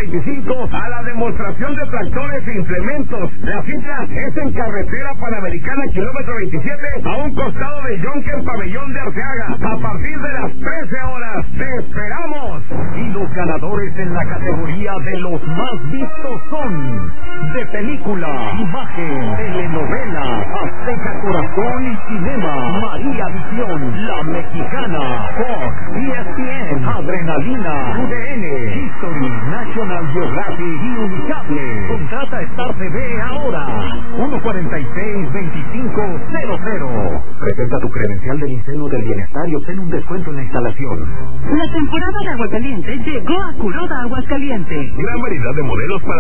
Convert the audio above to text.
25 a la demostración de tractores e implementos. La cita es en carretera Panamericana, kilómetro 27, a un costado de Yonker, Pabellón de Arteaga, a partir de las 13 horas. ¡Te esperamos! Y los ganadores en la categoría de los más vistos son: de película, imagen, telenovela, Azteca Corazón y Cinema, María Visión, La Mexicana, Fox, ESPN, Adrenalina, UDN, History, National Geographic y Unicable. Contrata Star TV ahora. 146-2500. Presenta tu credencial del Incendio del Bienestar y obtén un descuento en la instalación. La temporada de Aguascalientes llegó a Kuroda Aguascalientes. Gran variedad de modelos para